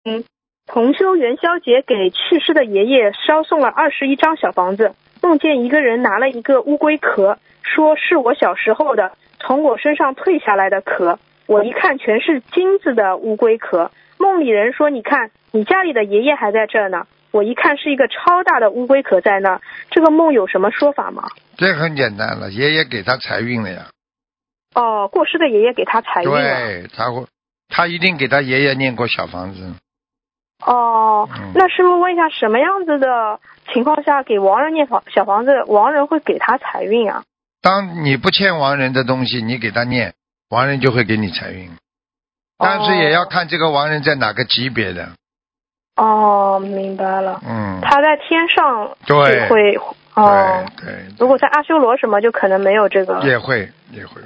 同修元宵节给去世的爷爷烧送了21张小房子，梦见一个人拿了一个乌龟壳，说是我小时候的，从我身上退下来的壳。我一看全是金子的乌龟壳。梦里人说，你看你家里的爷爷还在这呢。我一看是一个超大的乌龟壳在那，这个梦有什么说法吗？ 这很简单了，爷爷给他财运了呀。 哦，过世的爷爷给他财运了。 对，他一定给他爷爷念过小房子。 哦，那师父问一下，什么样子的情况下给亡人念小房子，亡人会给他财运啊？ 当你不欠亡人的东西，你给他念，亡人就会给你财运。但是也要看这个亡人在哪个级别的。 哦，明白了。他在天上对会哦， 对， 如果在阿修罗什么就可能没有这个。 也会。